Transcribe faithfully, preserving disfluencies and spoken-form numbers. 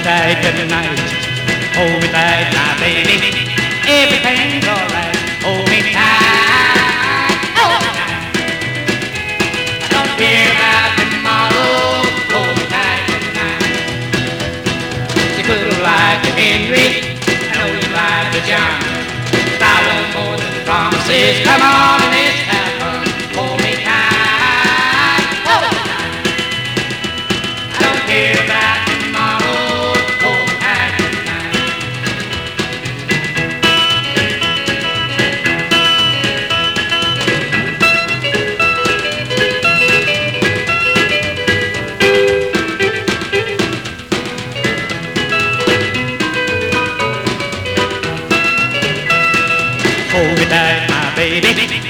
tight tonight. Hold me tight now, baby. Everything's alright. Hold me tight. Hold me tight. I don't care about tomorrow. Hold me tight tonight. You could like to Henry. I know you like to John. But I want more than promises. Come on and let's have fun. Hold me tight. Hold me tight. I don't care about tomorrow. Hold me tight tonight. Hold me tight, my baby.